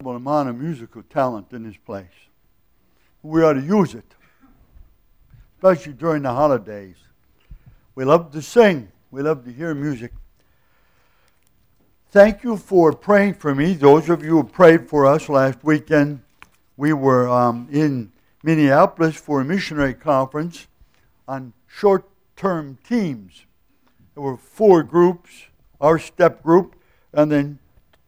incredible amount of musical talent in this place. We ought to use it, especially during the holidays. We love to sing. We love to hear music. Thank you for praying for me. Those of you who prayed for us last weekend, we were in Minneapolis for a missionary conference on short-term teams. There were 4 groups, our step group, and then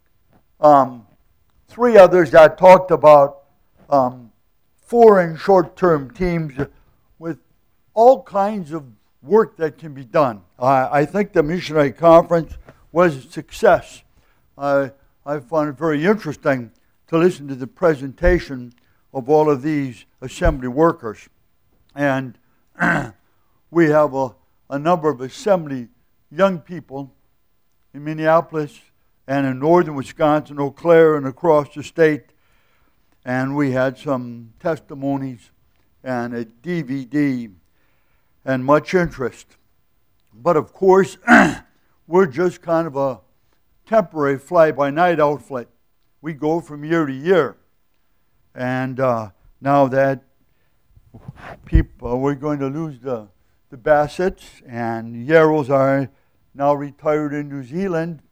3 others that talked about foreign short-term teams with all kinds of work that can be done. I think the missionary conference was a success. I found it very interesting to listen to the presentation of all of these assembly workers. And we have a number of assembly young people in Minneapolis and in northern Wisconsin, Eau Claire, and across the state. And we had some testimonies and a DVD and much interest. But of course, we're just kind of a temporary fly-by-night outfit. We go from year to year. And now that we're going to lose the Bassetts, and Yarrows are now retired in New Zealand,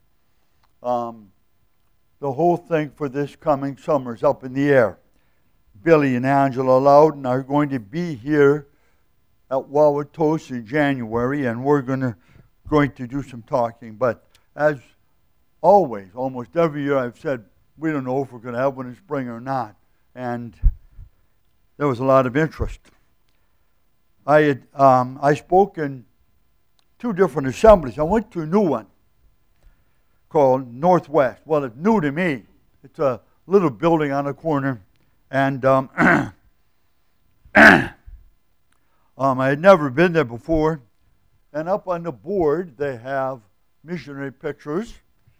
the whole thing for this coming summer is up in the air. Billy and Angela Loudon are going to be here at Wauwatosa in January, and we're going to do some talking. But as always, almost every year I've said, we don't know if we're going to have one in spring or not. And there was a lot of interest. I spoke in 2 different assemblies. I went to a new one called Northwest. Well, it's new to me. It's a little building on a corner. And I had never been there before. And up on the board, they have missionary pictures.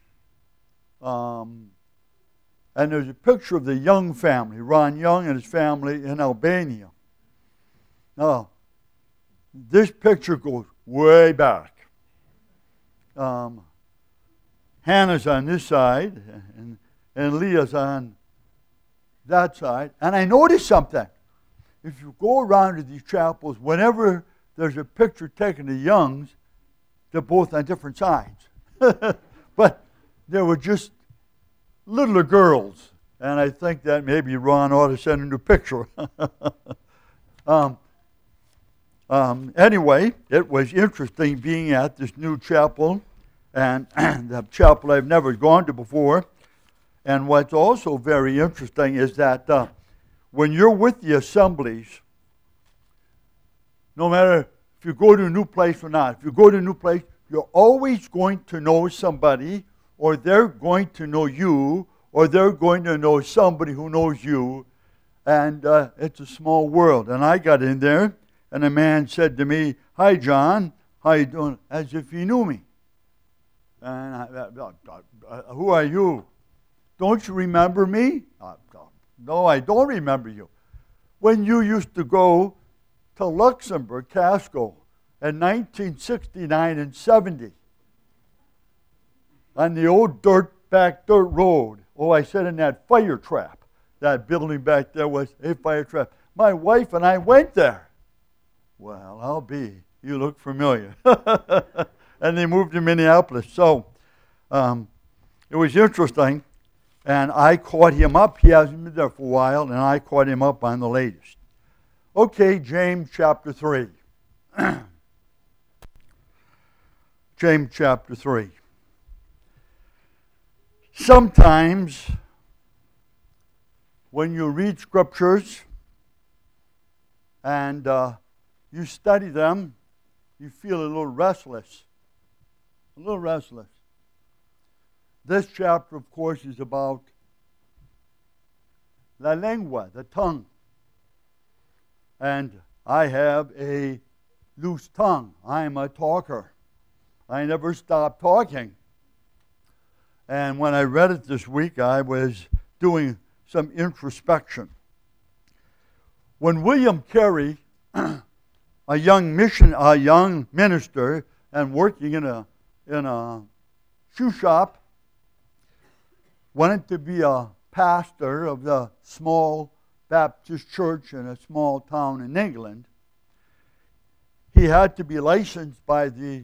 And there's a picture of the Young family, Ron Young and his family in Albania. Now, this picture goes way back. Hannah's on this side, and Leah's on that side. And I noticed something. If you go around to these chapels, whenever there's a picture taken of Youngs, they're both on different sides. But they were just littler girls. And I think that maybe Ron ought to send a new picture. Anyway, it was interesting being at this new chapel, and the chapel I've never gone to before. And what's also very interesting is that when you're with the assemblies, no matter if you go to a new place or not, if you go to a new place, you're always going to know somebody, or they're going to know you, or they're going to know somebody who knows you. And it's a small world. And I got in there, and a man said to me, "Hi, John, how you doing?" As if he knew me. And who are you? Don't you remember me? No, I don't remember you. When you used to go to Luxembourg, Casco, in 1969 and 70, on the old dirt road. Oh, I said in that fire trap. That building back there was a fire trap. My wife and I went there. Well, I'll be. You look familiar. And they moved to Minneapolis. So it was interesting. And I caught him up. He hasn't been there for a while. And I caught him up on the latest. Okay, James chapter 3. James chapter 3. Sometimes when you read scriptures and you study them, you feel a little restless. A little restless. This chapter, of course, is about la lengua, the tongue. And I have a loose tongue. I am a talker. I never stop talking. And when I read it this week, I was doing some introspection. When William Carey, a young minister, and working in a shoe shop, wanted to be a pastor of the small Baptist church in a small town in England. He had to be licensed by the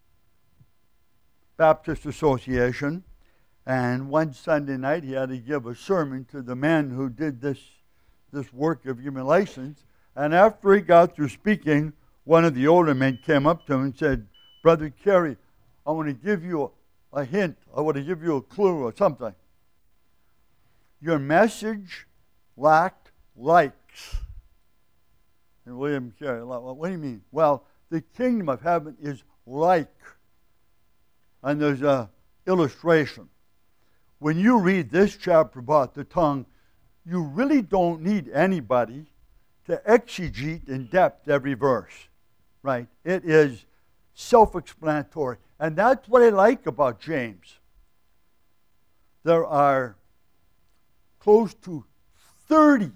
Baptist Association, and one Sunday night he had to give a sermon to the men who did this work of giving license. And after he got through speaking, one of the older men came up to him and said, "Brother Carey, I want to give you a hint. I want to give you a clue or something. Your message lacked likes." And William Carey, what do you mean? Well, the kingdom of heaven is like. And there's an illustration. When you read this chapter about the tongue, you really don't need anybody to exegete in depth every verse, right? It is self-explanatory. And that's what I like about James. There are close to 30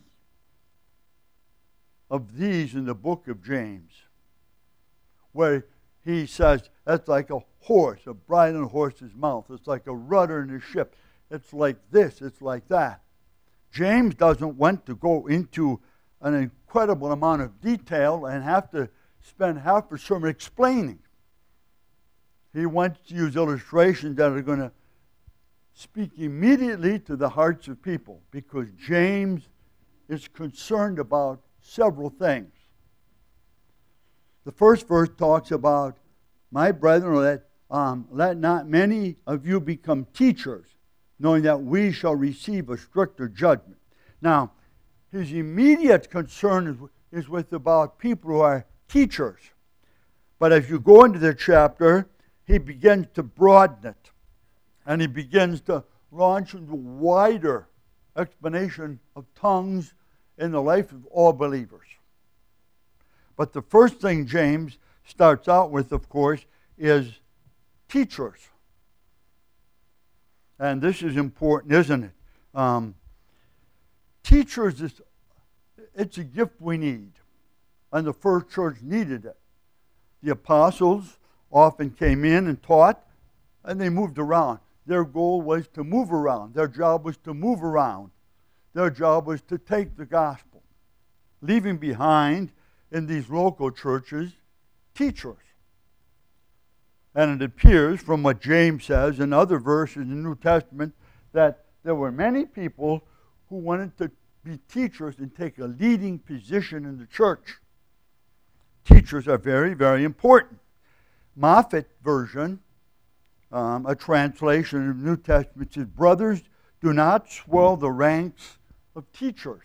of these in the book of James, where he says, that's like a horse, a bridle in a horse's mouth. It's like a rudder in a ship. It's like this, it's like that. James doesn't want to go into an incredible amount of detail and have to spend half a sermon explaining. He wants to use illustrations that are going to speak immediately to the hearts of people, because James is concerned about several things. The first verse talks about, "My brethren, let not many of you become teachers, knowing that we shall receive a stricter judgment." Now, his immediate concern is with about people who are teachers. But as you go into the chapter, he begins to broaden it. And he begins to launch into wider explanation of tongues in the life of all believers. But the first thing James starts out with, of course, is teachers. And this is important, isn't it? Teachers, it's a gift we need. And the first church needed it. The apostles often came in and taught, and they moved around. Their goal was to move around. Their job was to move around. Their job was to take the gospel, leaving behind in these local churches teachers. And it appears from what James says in other verses in the New Testament that there were many people who wanted to be teachers and take a leading position in the church. Teachers are very, very important. Moffat version, a translation of the New Testament, says, "Brothers, do not swell the ranks of teachers."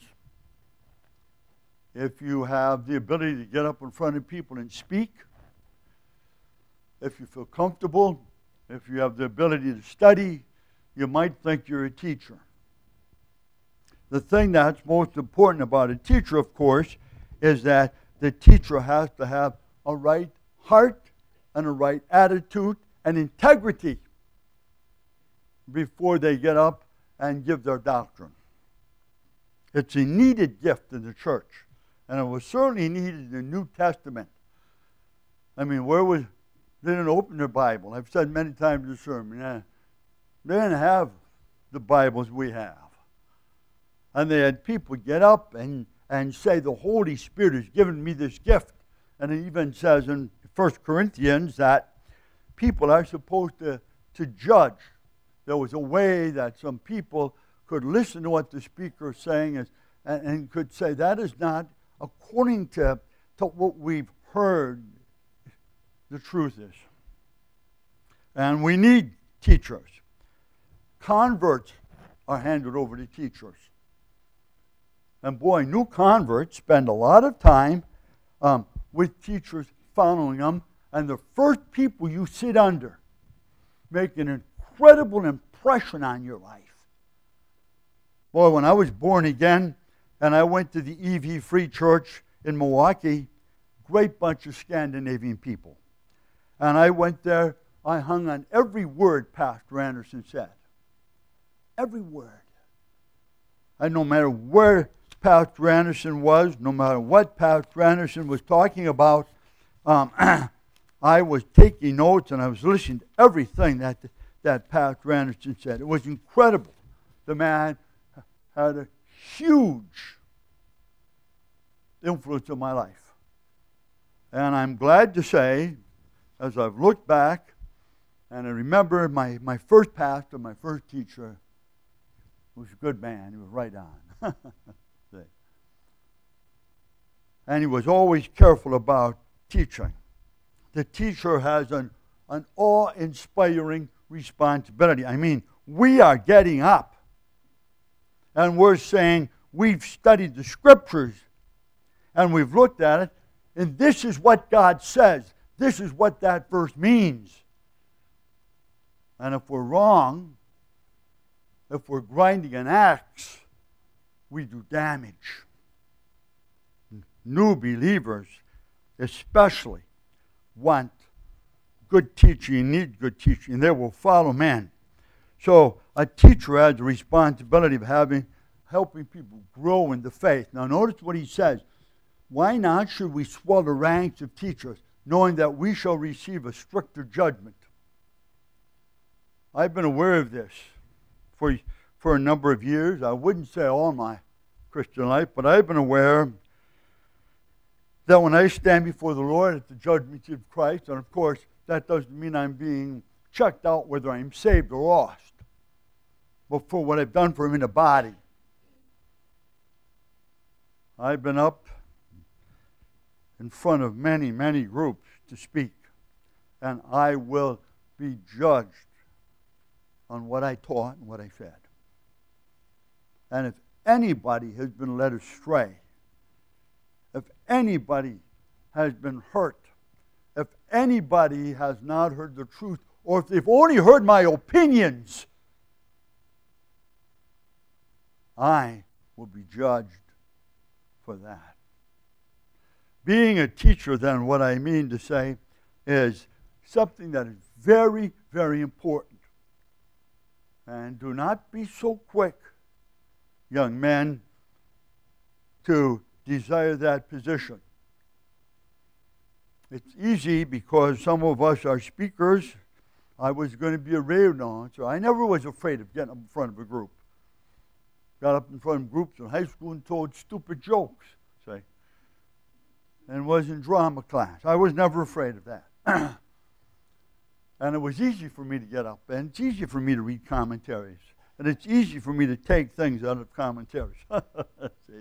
If you have the ability to get up in front of people and speak, if you feel comfortable, if you have the ability to study, you might think you're a teacher. The thing that's most important about a teacher, of course, is that the teacher has to have a right heart and a right attitude and integrity before they get up and give their doctrine. It's a needed gift in the church, and it was certainly needed in the New Testament. I mean, they didn't open their Bible. I've said many times in the sermon, they didn't have the Bibles we have. And they had people get up and say, "The Holy Spirit has given me this gift." And it even says in 1 Corinthians that people are supposed to judge. There was a way that some people could listen to what the speaker is saying and could say, that is not according to what we've heard the truth is. And we need teachers. Converts are handed over to teachers. And boy, new converts spend a lot of time with teachers following them, and the first people you sit under make an incredible impression on your life. Boy, when I was born again and I went to the EV Free Church in Milwaukee, great bunch of Scandinavian people. And I went there, I hung on every word Pastor Anderson said. Every word. And no matter where Pastor Anderson was, no matter what Pastor Anderson was talking about, I was taking notes and I was listening to everything that Pastor Anderson said. It was incredible. The man had a huge influence on my life. And I'm glad to say, as I've looked back, and I remember my first pastor, my first teacher, was a good man. He was right on. And he was always careful about teaching. The teacher has an awe-inspiring responsibility. I mean, we are getting up and we're saying we've studied the Scriptures and we've looked at it, and this is what God says. This is what that verse means. And if we're wrong, if we're grinding an axe, we do damage. New believers especially want good teaching, need good teaching, and they will follow men. So a teacher has the responsibility of helping people grow in the faith. Now notice what he says. Why not should we swell the ranks of teachers, knowing that we shall receive a stricter judgment? I've been aware of this for a number of years. I wouldn't say all my Christian life, but I've been aware that when I stand before the Lord at the judgment seat of Christ, and of course that doesn't mean I'm being checked out whether I'm saved or lost, but for what I've done for him in the body. I've been up in front of many, many groups to speak, and I will be judged on what I taught and what I said. And if anybody has been led astray, if anybody has been hurt, if anybody has not heard the truth, or if they've only heard my opinions, I will be judged for that. Being a teacher, then, what I mean to say is something that is very, very important. And do not be so quick, young men, to desire that position. It's easy because some of us are speakers. I was going to be a radio announcer. I never was afraid of getting up in front of a group. Got up in front of groups in high school and told stupid jokes, say, and was in drama class. I was never afraid of that. And it was easy for me to get up, and it's easy for me to read commentaries, and it's easy for me to take things out of commentaries. See?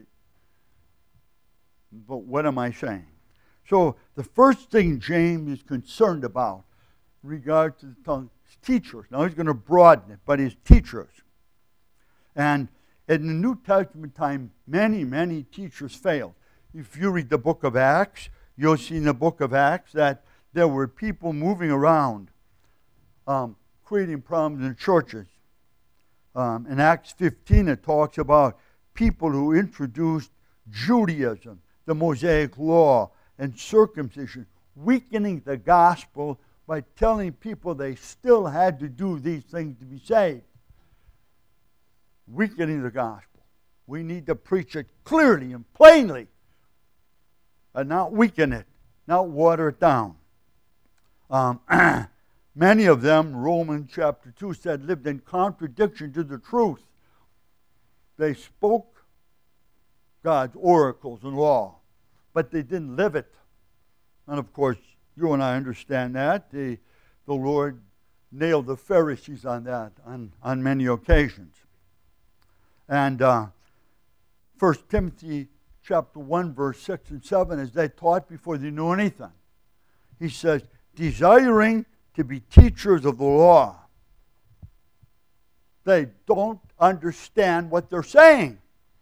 But what am I saying? So the first thing James is concerned about in regard to the tongue is teachers. Now he's going to broaden it, but his teachers. And in the New Testament time, many, many teachers failed. If you read the book of Acts, you'll see in the book of Acts that there were people moving around, creating problems in churches. In Acts 15, it talks about people who introduced Judaism, the Mosaic Law, and circumcision, weakening the gospel by telling people they still had to do these things to be saved. Weakening the gospel. We need to preach it clearly and plainly, and not weaken it, not water it down. Many of them, Romans chapter 2 said, lived in contradiction to the truth. They spoke God's oracles and law, but they didn't live it. And of course, you and I understand that. The Lord nailed the Pharisees on that on many occasions. And 1 Timothy chapter 1, verse 6 and 7, as they taught before they knew anything. He says, desiring to be teachers of the law. They don't understand what they're saying.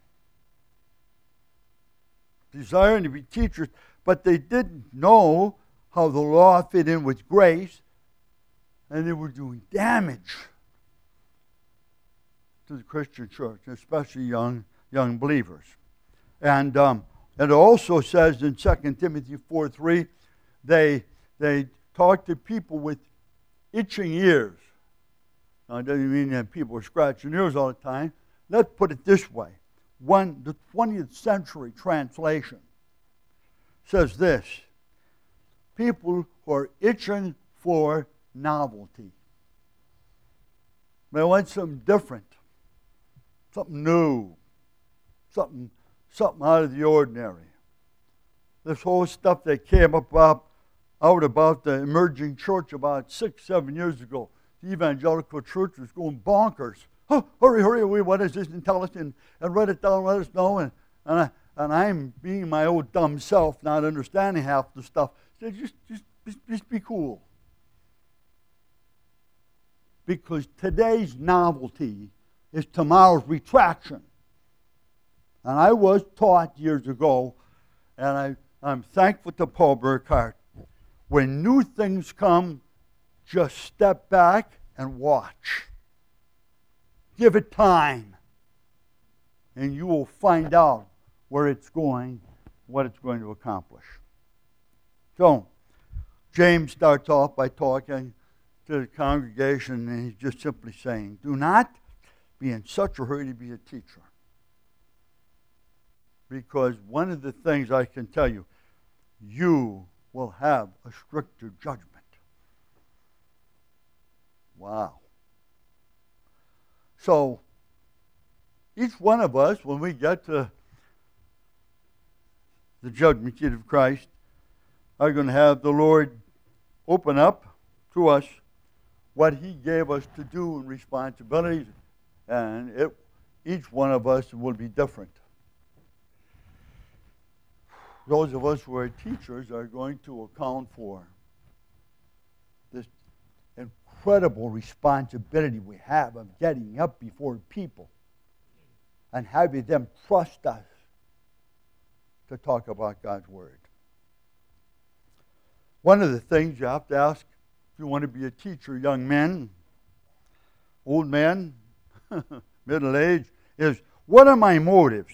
Desiring to be teachers, but they didn't know how the law fit in with grace, and they were doing damage to the Christian church, especially young believers. And it also says in 2 Timothy 4:3, they talk to people with itching ears. Now, it doesn't mean that people are scratching ears all the time. Let's put it this way. The 20th century translation says this: people who are itching for novelty. They want something different, something new, something out of the ordinary. This whole stuff that came out about the emerging church about 6-7 years ago. The evangelical church was going bonkers. Oh, hurry, what is this? And tell us and write it down, let us know. And I'm being my old dumb self, not understanding half the stuff. So just be cool. Because today's novelty is tomorrow's retraction. And I was taught years ago, and I'm thankful to Paul Burkhardt, when new things come, just step back and watch. Give it time. And you will find out where it's going, what it's going to accomplish. So, James starts off by talking to the congregation, and he's just simply saying, do not be in such a hurry to be a teacher. Because one of the things I can tell you, you will have a stricter judgment. Wow. So, each one of us, when we get to the judgment seat of Christ, are going to have the Lord open up to us what He gave us to do and responsibilities, and each one of us will be different. Those of us who are teachers are going to account for this incredible responsibility we have of getting up before people and having them trust us to talk about God's Word. One of the things you have to ask if you want to be a teacher, young men, old men, middle age, is what are my motives?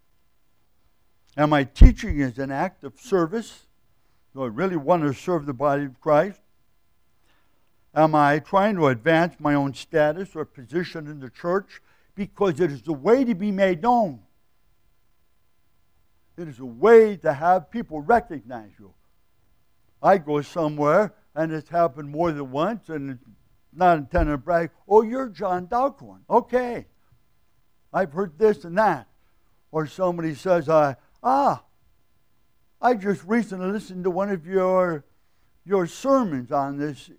Am I teaching as an act of service? Do I really want to serve the body of Christ? Am I trying to advance my own status or position in the church because it is a way to be made known? It is a way to have people recognize you. I go somewhere, and it's happened more than once, and it's not intended to brag. Oh, you're John Dalcoin. Okay. I've heard this and that. Or somebody says, I just recently listened to one of your sermons on this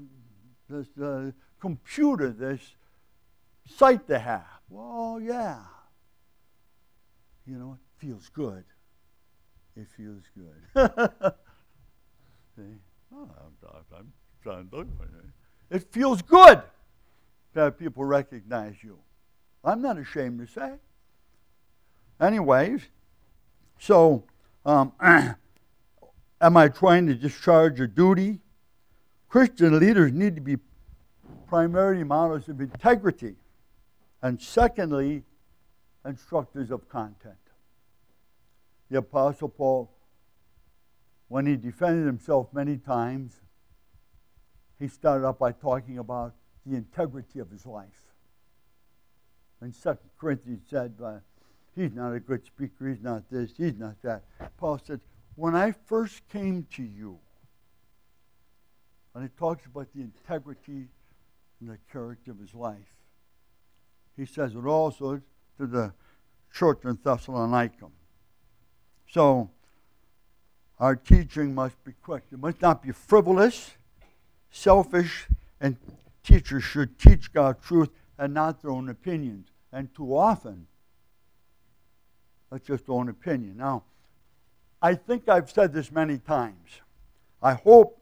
computer, this site they have. Well, yeah. You know, it feels good. It feels good. See? Oh, I'm John Dalcoin. It feels good to have people recognize you. I'm not ashamed to say. Anyways, so am I trying to discharge a duty? Christian leaders need to be primarily models of integrity, and secondly, instructors of content. The Apostle Paul, when he defended himself many times, he started out by talking about the integrity of his life. In 2 Corinthians said, he's not a good speaker, he's not this, he's not that. Paul said, when I first came to you, and he talks about the integrity and the character of his life, he says it also to the church in Thessalonica. So, our teaching must be quick. It must not be frivolous, selfish, and teachers should teach God's truth and not their own opinions. And too often, that's just their own opinion. Now, I think I've said this many times. I hope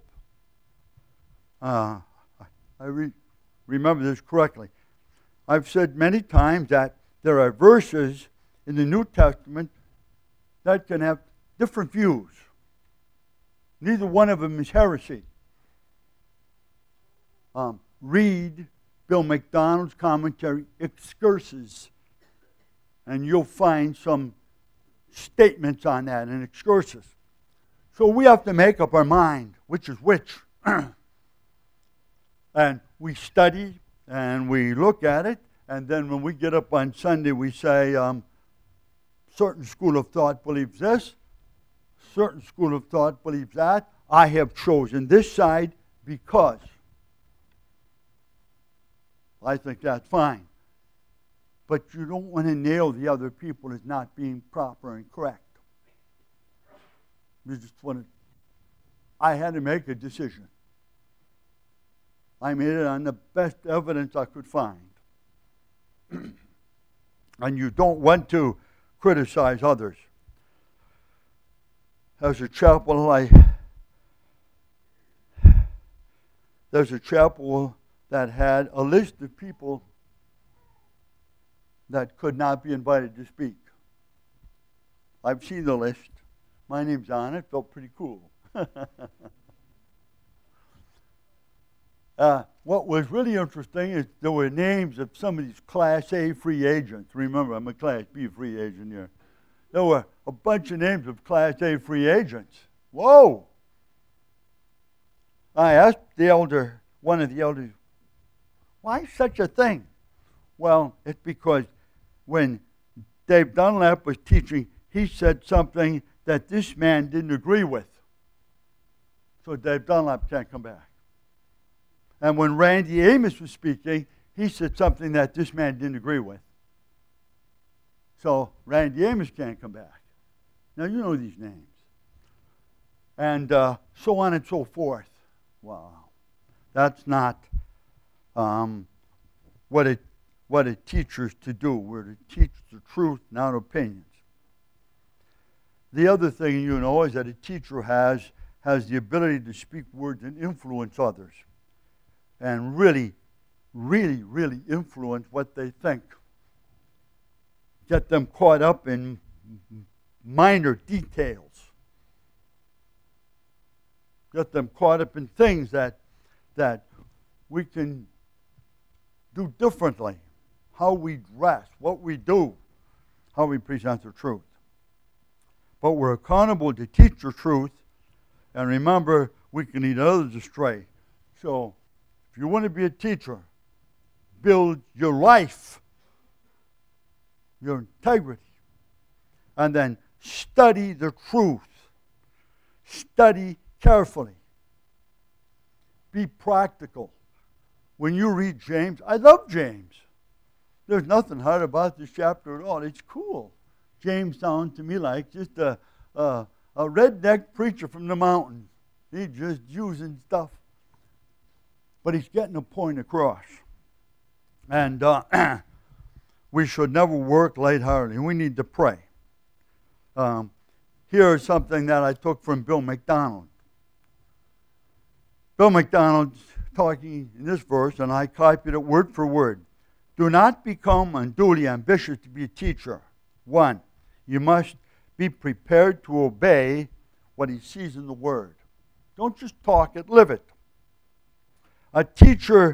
I remember this correctly. I've said many times that there are verses in the New Testament that can have different views. Neither one of them is heresy. Read Bill McDonald's commentary, Excursus, and you'll find some statements on that in Excursus. So we have to make up our mind which is which. And we study and we look at it, and then when we get up on Sunday we say, certain school of thought believes this, certain school of thought believes that. I have chosen this side because I think that's fine. but you don't want to nail the other people as not being proper and correct. You just want to. I had to make a decision. I made it on the best evidence I could find. And you don't want to criticize others. There's a chapel that had a list of people that could not be invited to speak. I've seen the list. My name's on it. Felt pretty cool. What was really interesting is there were names of some of these Class A free agents. Remember, I'm a Class B free agent here. There were a bunch of names of Class A free agents. Whoa! I asked one of the elders, why such a thing? Well, it's because when Dave Dunlap was teaching, he said something that this man didn't agree with. So Dave Dunlap can't come back. And when Randy Amos was speaking, he said something that this man didn't agree with. So Randy Amos can't come back. Now you know these names. And so on and so forth. Wow. That's not what a teacher's to do. We're to teach the truth, not opinions. The other thing you know is that a teacher has the ability to speak words and influence others. And really, really, really influence what they think. Get them caught up in minor details. Get them caught up in things that we can do differently. How we dress, what we do, how we present the truth. But we're accountable to teach the truth. And remember, we can lead others astray. So, if you want to be a teacher, build your life, your integrity, and then study the truth. Study carefully. Be practical. When you read James, I love James. There's nothing hard about this chapter at all. It's cool. James sounds to me like just a redneck preacher from the mountains. He's just using stuff. But he's getting a point across. And we should never work lightheartedly. We need to pray. Here's something that I took from Bill McDonald. Bill McDonald's talking in this verse, and I copied it word for word. Do not become unduly ambitious to be a teacher. 1, you must be prepared to obey what he sees in the Word. Don't just talk it, live it. A teacher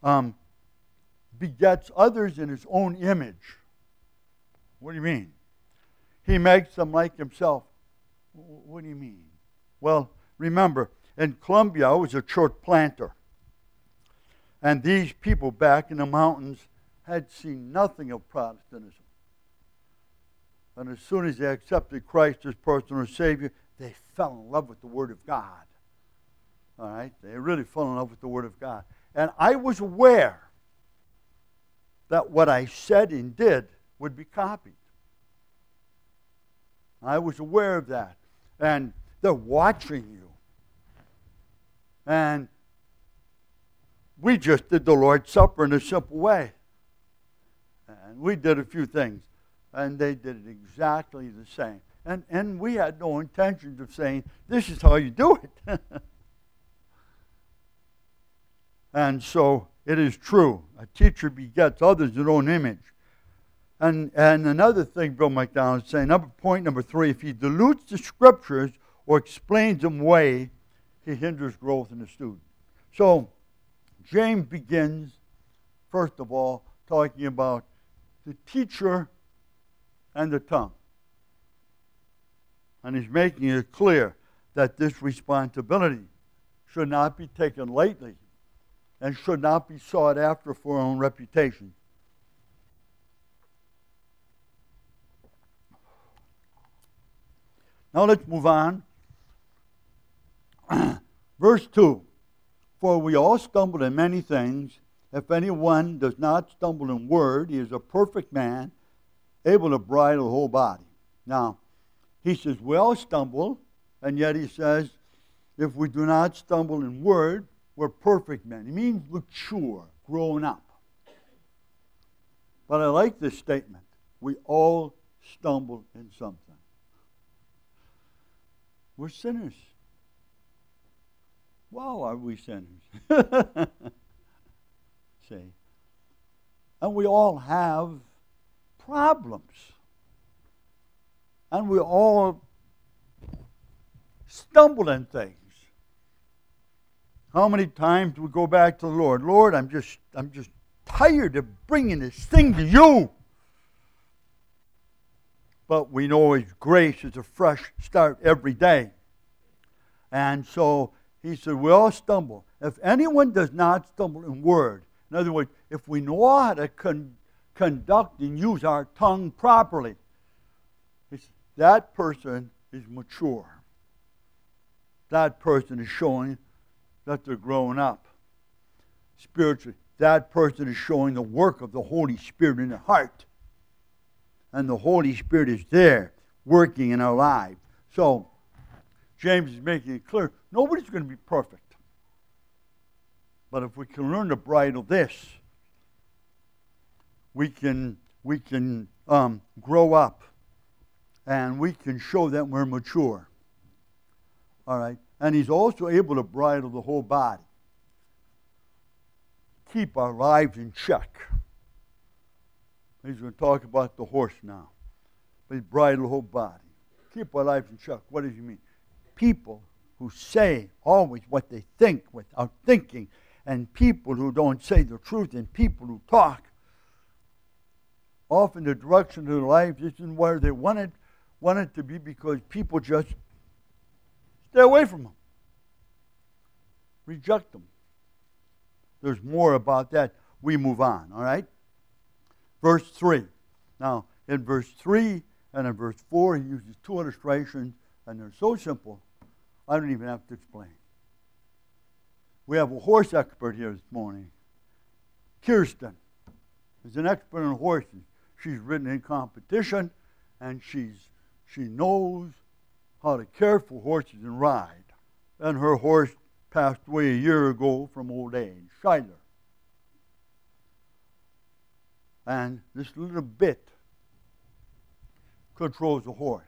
begets others in his own image. What do you mean? He makes them like himself. What do you mean? Well, remember, in Colombia, I was a church planter. And these people back in the mountains had seen nothing of Protestantism. And as soon as they accepted Christ as personal Savior, they fell in love with the Word of God. All right? They really fell in love with the Word of God. And I was aware that what I said and did would be copied. I was aware of that. And they're watching you. And we just did the Lord's Supper in a simple way. And we did a few things. And they did it exactly the same. And we had no intentions of saying, this is how you do it. And so it is true. A teacher begets others in their own image. And another thing Bill McDonald is saying, point number 3, if he dilutes the Scriptures or explains them away, he hinders growth in the student. So James begins, first of all, talking about the teacher and the tongue. And he's making it clear that this responsibility should not be taken lightly and should not be sought after for our own reputation. Now let's move on. Verse 2, for we all stumbled in many things. if anyone does not stumble in word, he is a perfect man, able to bridle the whole body. Now, he says, we all stumble, and yet he says, if we do not stumble in word, we're perfect men. He means mature, grown up. But I like this statement. We all stumble in something. We're sinners. Wow, are we sinners? See? And we all have problems. And we all stumble in things. How many times we go back to the Lord? Lord, I'm just tired of bringing this thing to you. But we know His grace is a fresh start every day. And so He said, we all stumble. If anyone does not stumble in word, in other words, if we know how to conduct and use our tongue properly, that person is mature. That person is showing that they're growing up spiritually. That person is showing the work of the Holy Spirit in their heart. And the Holy Spirit is there working in our lives. So, James is making it clear, nobody's going to be perfect. But if we can learn to bridle this, we can grow up, and we can show that we're mature. All right? And He's also able to bridle the whole body. Keep our lives in check. He's going to talk about the horse now. But He's bridle the whole body. Keep our lives in check. What does He mean? People who say always what they think without thinking, and people who don't say the truth, and people who talk. Often the direction of their lives isn't where they want it to be, because people just stay away from them. Reject them. There's more about that. We move on, all right? Verse 3. Now, in verse 3 and in verse 4, he uses two illustrations, and they're so simple, I don't even have to explain. We have a horse expert here this morning. Kirsten is an expert on horses. She's ridden in competition, and she knows how to care for horses and ride. And her horse passed away a year ago from old age, Shiler. And this little bit controls the horse.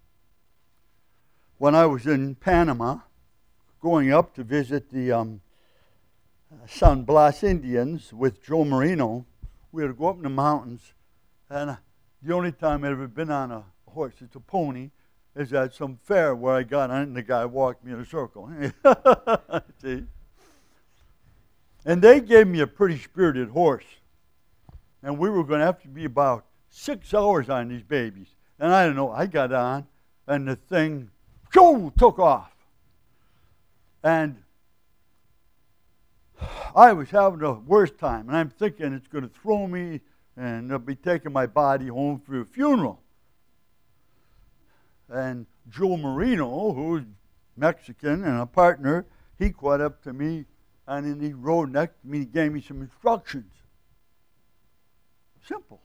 When I was in Panama, going up to visit the San Blas Indians with Joe Marino, we had to go up in the mountains, and the only time I'd ever been on a horse, it's a pony, is at some fair where I got on it and the guy walked me in a circle. See? And they gave me a pretty spirited horse. And we were going to have to be about 6 hours on these babies. And I don't know, I got on, and the thing, took off. And I was having the worst time. And I'm thinking it's going to throw me, and they'll be taking my body home for a funeral. And Joe Marino, who's Mexican and a partner, he caught up to me, and then he rode next to me, he gave me some instructions. Simple.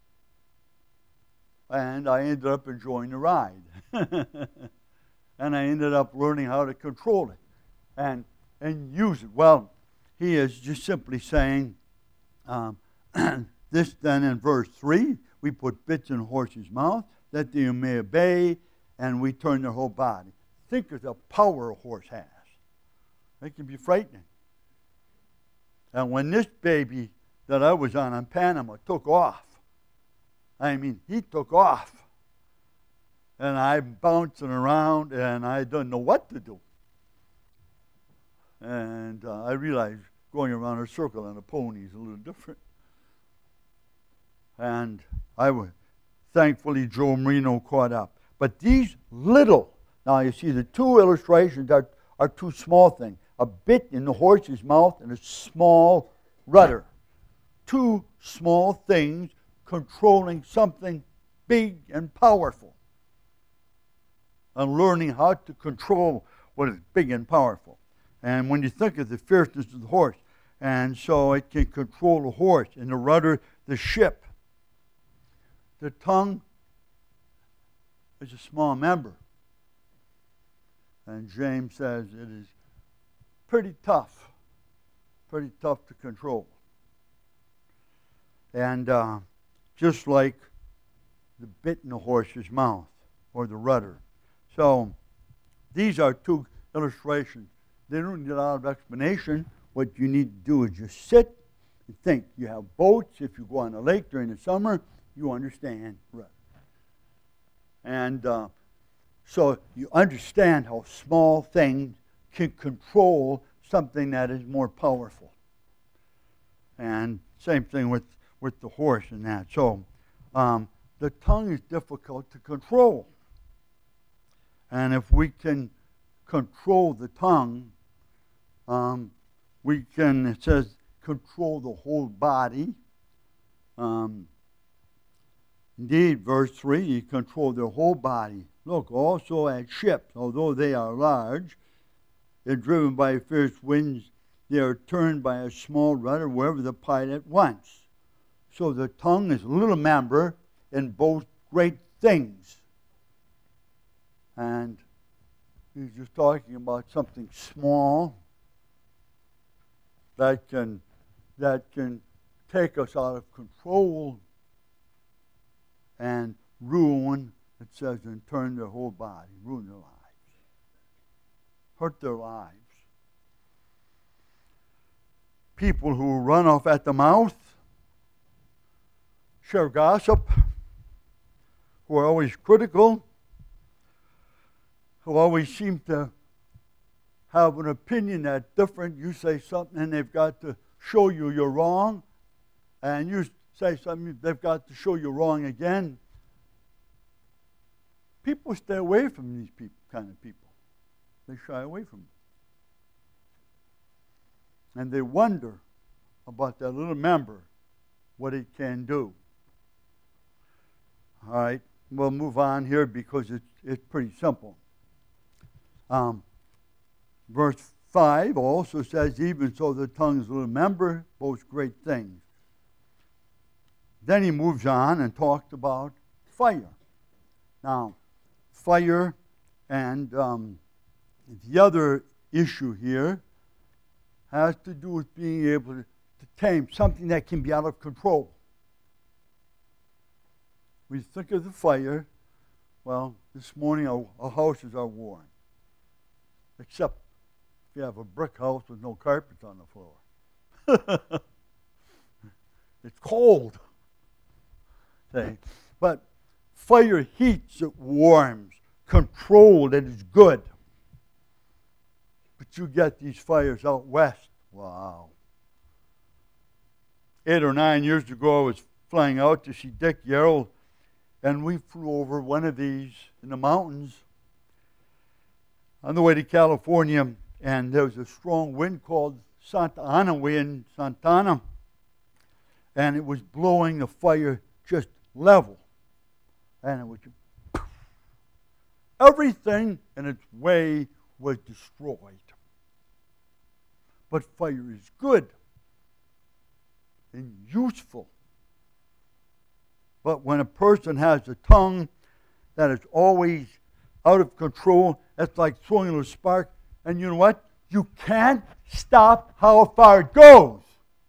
And I ended up enjoying the ride. And I ended up learning how to control it and use it. Well, he is just simply saying, this then in verse 3, we put bits in a horse's mouth that they may obey, and we turn their whole body. Think of the power a horse has. It can be frightening. And when this baby that I was on Panama took off, I mean, he took off. And I'm bouncing around, and I don't know what to do. And I realized going around a circle on a pony is a little different. And thankfully, Joe Marino caught up. But these little, now you see the two illustrations are two small things. A bit in the horse's mouth and a small rudder. Two small things controlling something big and powerful. And learning how to control what is big and powerful. And when you think of the fierceness of the horse, And so it can control the horse, and the rudder, the ship. The tongue is a small member. And James says it is pretty tough to control. And just like the bit in the horse's mouth or the rudder. So these are two illustrations. They don't need a lot of explanation. What you need to do is just sit and think. You have boats. If you go on a lake during the summer, you understand rudder. And so you understand how small things can control something that is more powerful. And same thing with the horse and that. So the tongue is difficult to control. And if we can control the tongue, we can, it says, control the whole body. Indeed, verse 3, you control their whole body. Look, also at ships, although they are large, they're driven by fierce winds. They are turned by a small rudder wherever the pilot wants. So the tongue is a little member in both great things. And he's just talking about something small that can take us out of control and ruin, it says, and turn their whole body, ruin their lives, hurt their lives. People who run off at the mouth, share gossip, who are always critical, who always seem to have an opinion that's different. You say something and they've got to show you you're wrong, and you say something, they've got to show you wrong again. People stay away from these kind of people. They shy away from them. And they wonder about that little member, what it can do. All right, we'll move on here because it's pretty simple. Verse 5 also says, even so the tongue is a little member, boasts great things. Then he moves on and talks about fire. Now, fire and the other issue here has to do with being able to tame something that can be out of control. We think of the fire, well, this morning our houses are warm. Except if you have a brick house with no carpets on the floor. It's cold. See? But fire heats, it warms. Controlled, it is good. But you get these fires out west. Wow. 8 or 9 years ago, I was flying out to see Dick Yarrow, and we flew over one of these in the mountains on the way to California, and there was a strong wind called Santa Ana wind, Santa Ana, and it was blowing the fire just level. And it was just, everything in its way was destroyed. But fire is good and useful. But when a person has a tongue that is always out of control, it's like throwing a little spark. And you know what? You can't stop how far it goes.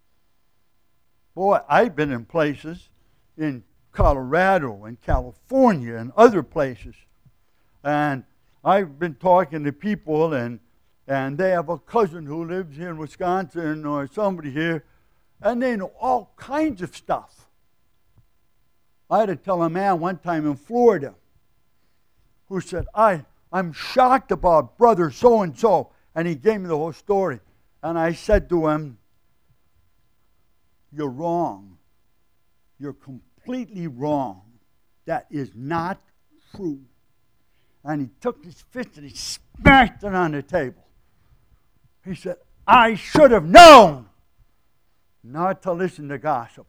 Boy, I've been in places in Colorado and California and other places. And I've been talking to people, and they have a cousin who lives here in Wisconsin or somebody here, and they know all kinds of stuff. I had to tell a man one time in Florida who said, I'm shocked about brother so-and-so. And he gave me the whole story. And I said to him, you're wrong. You're completely wrong. That is not true. And he took his fist and he smashed it on the table. He said, I should have known not to listen to gossip.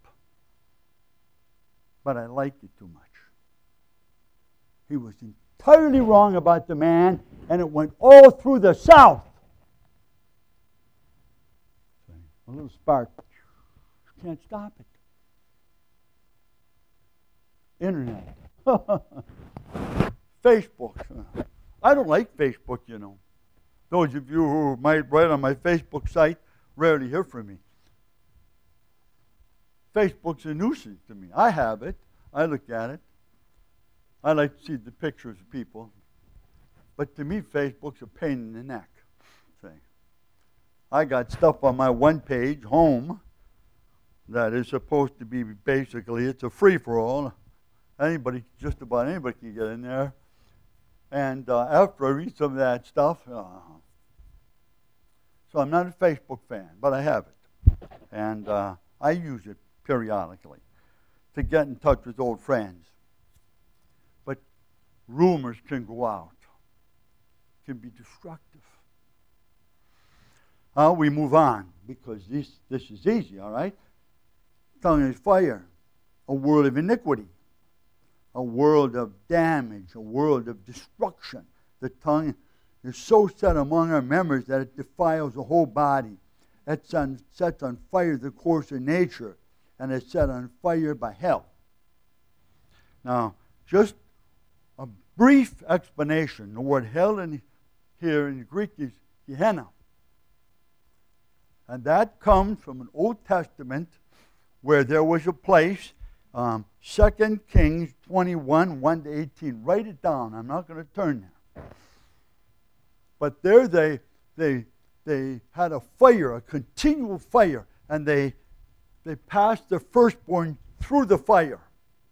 But I liked it too much. He was entirely wrong about the man, and it went all through the South. a little spark. You can't stop it. Internet. Facebook. I don't like Facebook, you know. Those of you who might write on my Facebook site rarely hear from me. Facebook's a nuisance to me. I have it. I look at it. I like to see the pictures of people. But to me, Facebook's a pain in the neck. See, I got stuff on my one page, home, that is supposed to be basically, it's a free-for-all. Anybody, just about anybody can get in there. And after I read some of that stuff, so I'm not a Facebook fan, but I have it. And I use it periodically to get in touch with old friends. But rumors can go out, can be destructive. We move on, because this is easy, all right? Tongue is fire, a world of iniquity, a world of damage, a world of destruction. The tongue is so set among our members that it defiles the whole body. It sets on fire the course of nature, and is set on fire by hell. Now, just a brief explanation. The word hell here in Greek is Gehenna. And that comes from an Old Testament where there was a place, 2 Kings 21, 1 to 18. Write it down. I'm not going to turn there. But there they had a fire, a continual fire, and they passed the firstborn through the fire.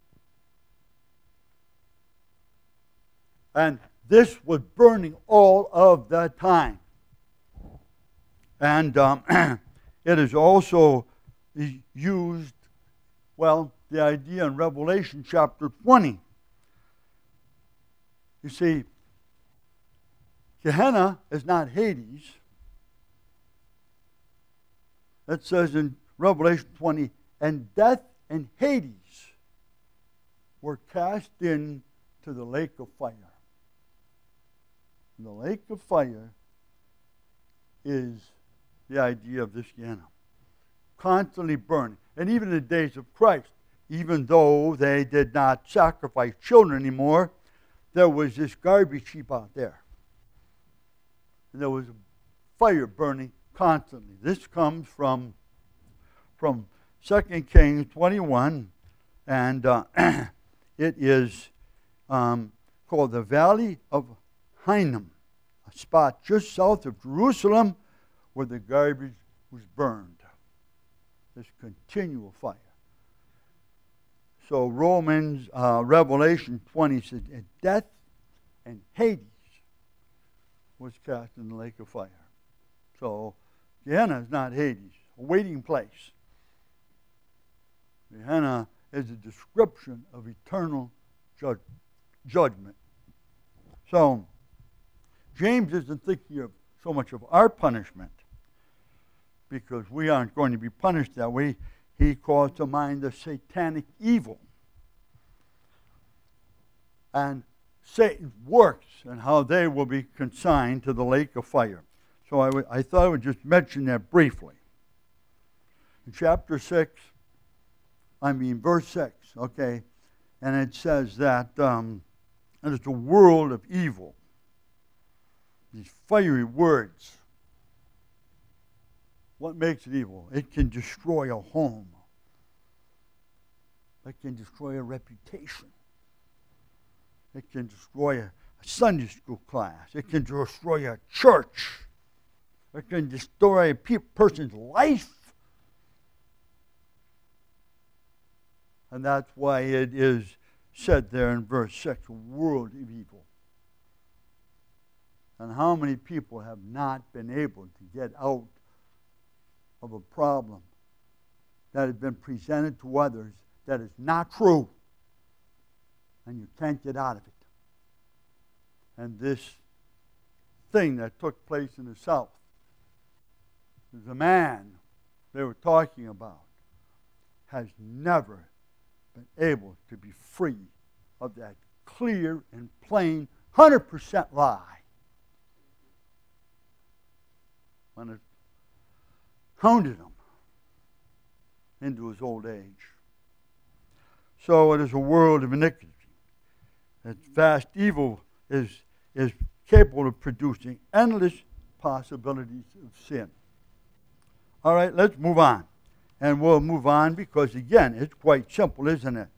And this was burning all of the time. And it is also used, well, the idea in Revelation chapter 20. You see, Gehenna is not Hades. It says in Revelation 20, and death and Hades were cast into the lake of fire. And the lake of fire is the idea of this Gehenna. Constantly burning. And even in the days of Christ, even though they did not sacrifice children anymore, there was this garbage heap out there. And there was a fire burning constantly. This comes from 2 Kings 21, and it is called the Valley of Hinnom, a spot just south of Jerusalem where the garbage was burned. This continual fire. So Revelation 20 says, and death and Hades was cast in the lake of fire. So Gehenna is not Hades, a waiting place. Gehenna is a description of eternal judgment. So James isn't thinking of so much of our punishment, because we aren't going to be punished that way. He calls to mind the satanic evil and Satan's works and how they will be consigned to the lake of fire. So I thought I would just mention that briefly. In chapter 6, verse 6, okay, and it says that it's a world of evil. These fiery words. What makes it evil? It can destroy a home. It can destroy a reputation. It can destroy a Sunday school class. It can destroy a church. It can destroy a person's life. And that's why it is said there in verse 6, a world of evil. And how many people have not been able to get out of a problem that has been presented to others that is not true, and you can't get out of it. And this thing that took place in the South, the man they were talking about has never been able to be free of that clear and plain 100% lie. When it hounded him into his old age. So it is a world of iniquity. That vast evil is capable of producing endless possibilities of sin. All right, let's move on. And we'll move on because, again, it's quite simple, isn't it?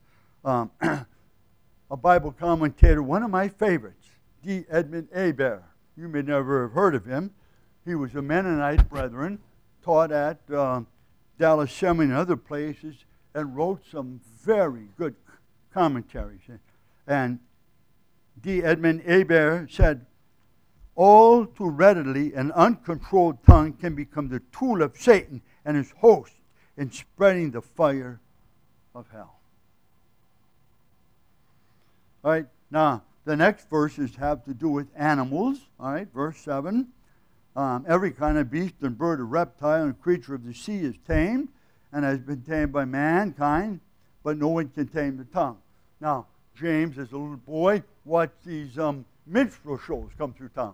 A Bible commentator, one of my favorites, D. Edmund Hebert. You may never have heard of him. He was a Mennonite brethren, taught at Dallas Seminary and other places, and wrote some very good commentaries. And D. Edmund Hebert said, all too readily an uncontrolled tongue can become the tool of Satan and his host in spreading the fire of hell. All right, now the next verses have to do with animals. All right, verse 7. Every kind of beast and bird, or reptile, and creature of the sea is tamed and has been tamed by mankind, but no one can tame the tongue. Now, James, as a little boy, watched these minstrel shows come through town.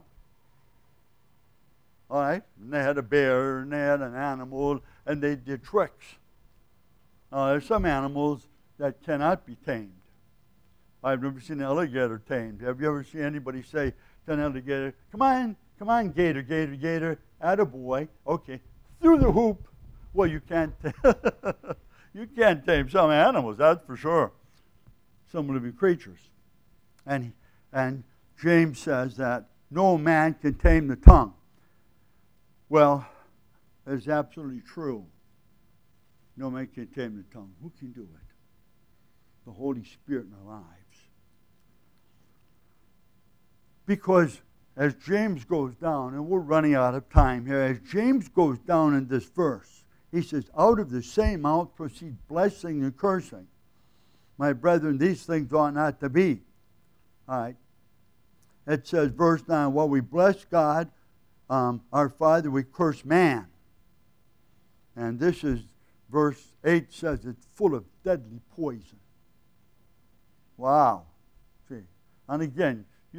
All right? And they had a bear, and they had an animal, and they did tricks. There's some animals that cannot be tamed. I've never seen an alligator tamed. Have you ever seen anybody say to an alligator, come on, gator, gator, gator, attaboy, okay, through the hoop? Well, you can't you can't tame some animals, that's for sure. Some living creatures. And James says that no man can tame the tongue. Well, it's absolutely true. No man can tame the tongue. Who can do it? The Holy Spirit in our lives. Because as James goes down, and we're running out of time here, as James goes down in this verse, he says, out of the same mouth proceed blessing and cursing. My brethren, these things ought not to be. All right. It says, verse 9, while we bless God, our Father, we curse man. And this is, verse 8 says, it's full of deadly poison. Wow. See, and again, you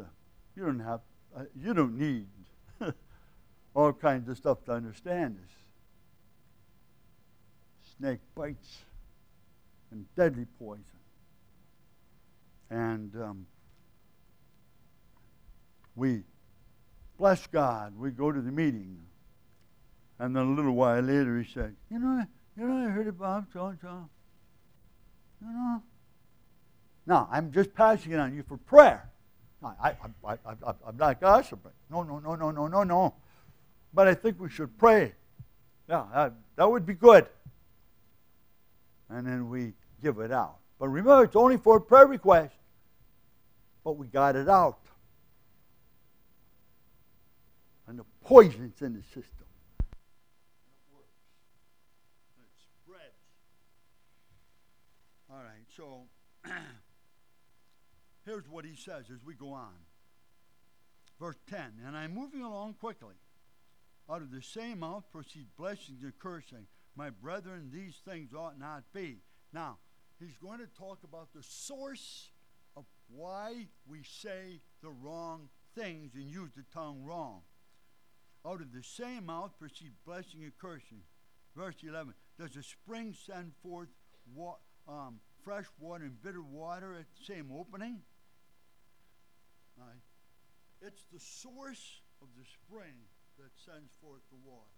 don't need all kinds of stuff to understand this. Snake bites and deadly poison. And we bless God. We go to the meeting. And then a little while later he said, you know, I heard about so-and-so. You know. Now, I'm just passing it on you for prayer. I'm not gossiping. No. But I think we should pray. Yeah, that would be good. And then we give it out. But remember, it's only for a prayer request. But we got it out. And the poison's in the system. And it works. And it spreads. All right, so here's what he says as we go on. Verse 10, and I'm moving along quickly. Out of the same mouth proceed blessings and cursing. My brethren, these things ought not be. Now, he's going to talk about the source of why we say the wrong things and use the tongue wrong. Out of the same mouth proceed blessing and cursing. Verse 11, does a spring send forth fresh water and bitter water at the same opening? Right. It's the source of the spring that sends forth the water.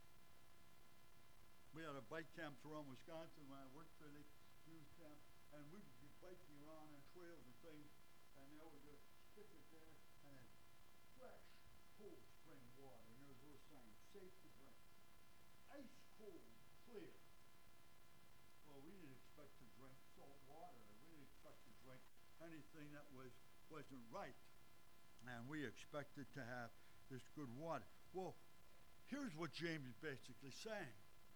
We had a bike camp around Wisconsin when I worked for the youth camp, and we would be biking around on trails and things, and there was a stick it there, and then fresh, cold spring water, and there was a little sign, safe to drink. Ice cold, clear. Well, we didn't expect to drink salt water. We didn't expect to drink anything that wasn't right. And we expected to have this good water. Well, here's what James is basically saying.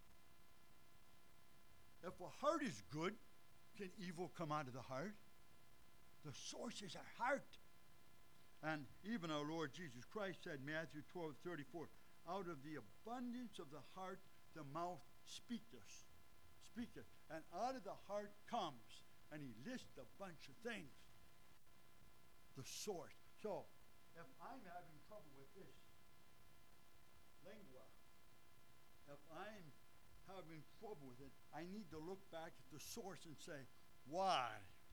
If a heart is good, can evil come out of the heart? The source is our heart. And even our Lord Jesus Christ said, Matthew 12:34, out of the abundance of the heart, the mouth speaketh. And out of the heart comes, and he lists a bunch of things. The source. So, if I'm having trouble with this lingua, if I'm having trouble with it, I need to look back at the source and say, why?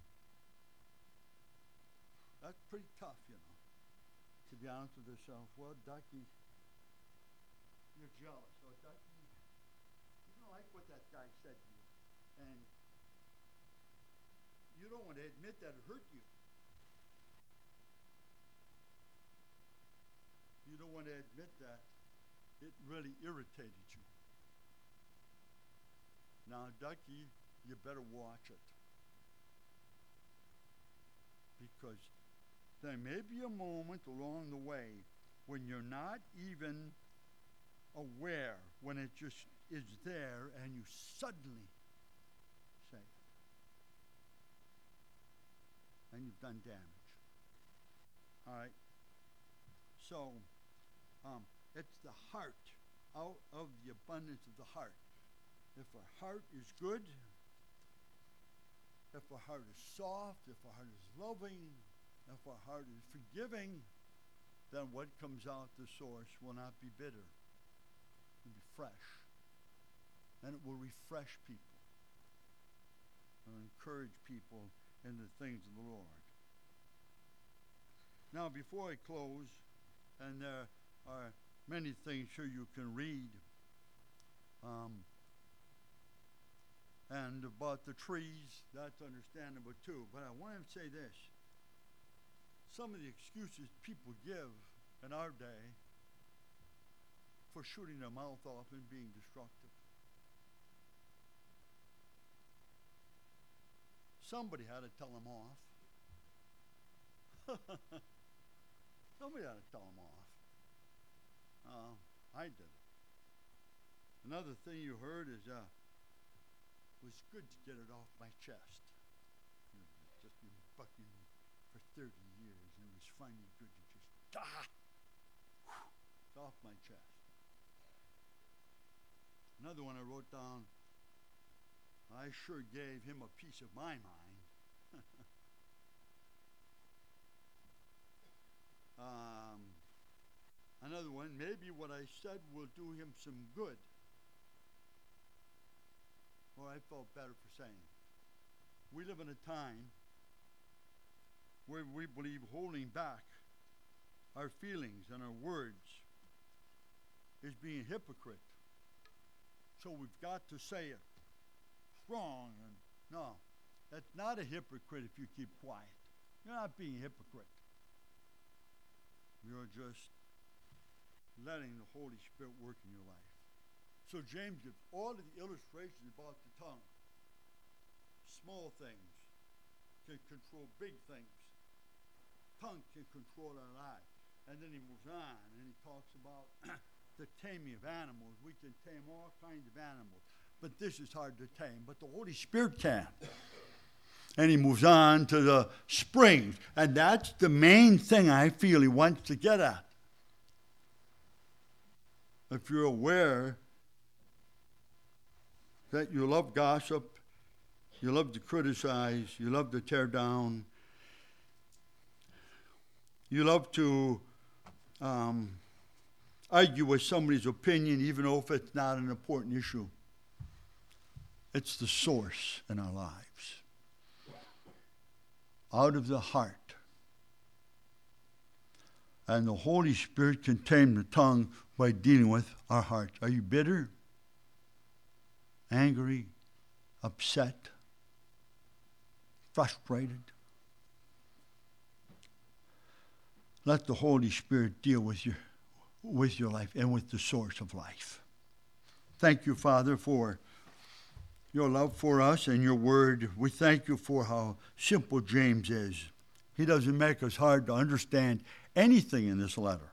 That's pretty tough, to be honest with yourself. Well, Ducky, you're jealous. Or Ducky, you don't like what that guy said to you. And you don't want to admit that it hurt you. You don't want to admit that it really irritated you. Now, Ducky, you better watch it. Because there may be a moment along the way when you're not even aware, when it just is there, and you suddenly say it. And you've done damage. All right? So, it's the heart, out of the abundance of the heart. If our heart is good, if our heart is soft, if our heart is loving, if our heart is forgiving, then what comes out the source will not be bitter. It will be fresh. And it will refresh people and encourage people in the things of the Lord. Now, before I close, and there are many things here you can read, and about the trees, that's understandable too. But I want to say this. Some of the excuses people give in our day for shooting their mouth off and being destructive. Somebody had to tell them off. Somebody had to tell them off. I did it. Another thing you heard is, it was good to get it off my chest. Just been bucking for 30 years, and it was finally good to just, it's off my chest. Another one I wrote down, I sure gave him a piece of my mind. Another one, maybe what I said will do him some good. Or I felt better for saying it. We live in a time where we believe holding back our feelings and our words is being a hypocrite. So we've got to say it strong. And no, that's not a hypocrite if you keep quiet. You're not being a hypocrite. You're just letting the Holy Spirit work in your life. So James gives all of the illustrations about the tongue. Small things can control big things. Tongue can control our lives. And then he moves on and he talks about the taming of animals. We can tame all kinds of animals. But this is hard to tame. But the Holy Spirit can. And he moves on to the springs. And that's the main thing I feel he wants to get at. If you're aware that you love gossip, you love to criticize, you love to tear down, you love to argue with somebody's opinion, even though if it's not an important issue, it's the source in our lives. Out of the heart. And the Holy Spirit can tame the tongue by dealing with our hearts. Are you bitter? Angry? Upset? Frustrated? Let the Holy Spirit deal with your life and with the source of life. Thank you, Father, for your love for us and your word. We thank you for how simple James is. He doesn't make us hard to understand anything in this letter.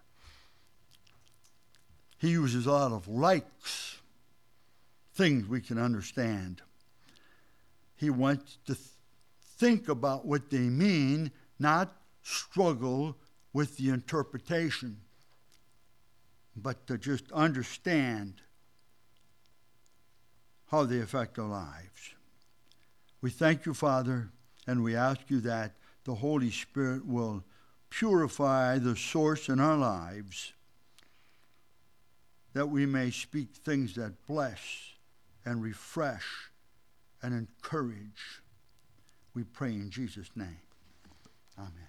He uses a lot of likes, things we can understand. He wants to think about what they mean, not struggle with the interpretation, but to just understand how they affect our lives. We thank you, Father, and we ask you that the Holy Spirit will purify the source in our lives, that we may speak things that bless and refresh and encourage. We pray in Jesus' name. Amen.